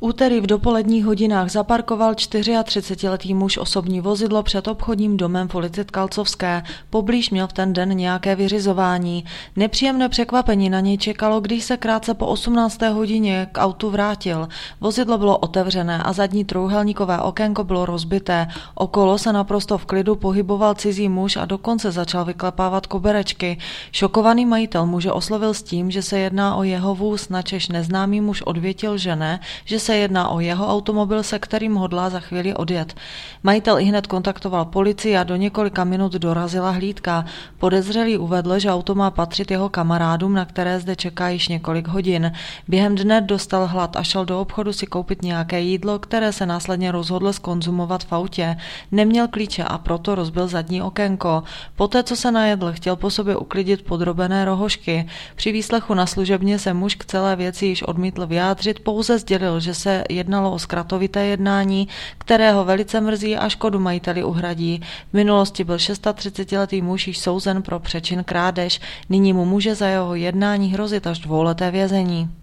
Úterý v dopoledních hodinách zaparkoval 34letý muž osobní vozidlo před obchodním domem v ulici Tkalcovské. Poblíž měl v ten den nějaké vyřizování. Nepříjemné překvapení na něj čekalo, když se krátce po 18. hodině k autu vrátil. Vozidlo bylo otevřené a zadní trojúhelníkové okénko bylo rozbité. Okolo se naprosto v klidu pohyboval cizí muž a dokonce začal vyklepávat koberečky. Šokovaný majitel muže oslovil s tím, že se jedná o jeho vůz, načež neznámý muž odvětil, že ne, že se jedná o jeho automobil, se kterým hodlá za chvíli odjet. Majitel ihned kontaktoval policii a do několika minut dorazila hlídka. Podezřelý uvedl, že auto má patřit jeho kamarádům, na které zde čeká již několik hodin. Během dne dostal hlad a šel do obchodu si koupit nějaké jídlo, které se následně rozhodl zkonzumovat v autě. Neměl klíče a proto rozbil zadní okénko. Poté, co se najedl, chtěl po sobě uklidit podrobené rohožky. Při výslechu na služebně se muž k celé věci již odmítl vyjádřit, pouze sdělil, že se jednalo o zkratovité jednání, kterého velice mrzí a škodu majiteli uhradí. V minulosti byl 36letý muž již souzen pro přečin krádež. Nyní mu může za jeho jednání hrozit až 2leté vězení.